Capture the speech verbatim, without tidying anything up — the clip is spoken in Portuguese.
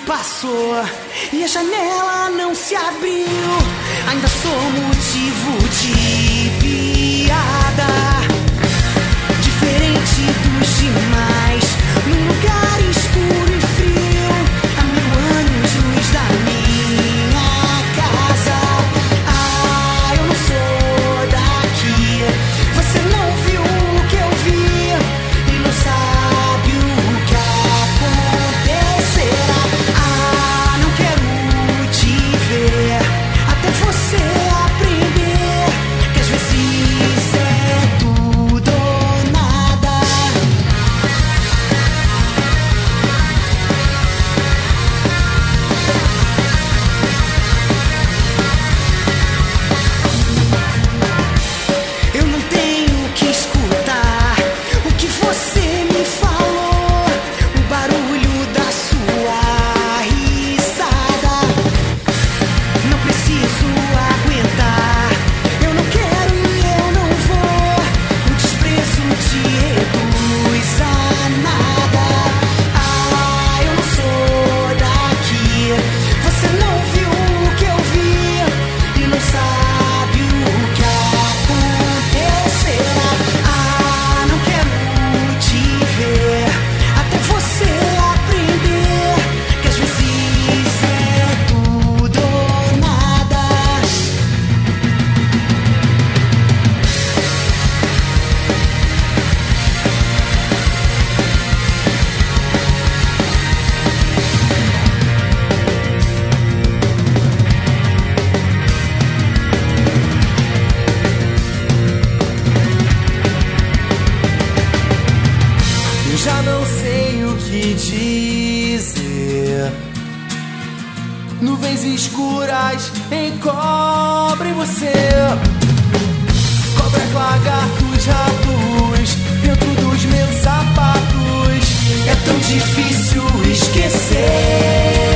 passou e a janela não se abriu. Ainda sou motivo de piada, diferente dos demais, num lugar escuro e frio, a mil anos luz da minha casa. Ah, eu não sou daqui, você não viu o que eu vi e não sabe o que acontecerá. Ah, não quero te ver até você aprender que às vezes é tudo ou nada. Eu não tenho que escutar o que você me falou, o barulho da sua risada. Não preciso aguentar, eu não quero e eu não vou. O desprezo te reduz a nada. Ah, eu não sou daqui, você não viu o que eu vi e não sabe o que acontecerá. Ah, não quero te ver até você aprender que às vezes é tudo ou nada. Eu já não sei o que dizer. Nuvens escuras encobrem você. Cobras, lagartos, ratos dentro dos meus sapatos. É tão difícil esquecer.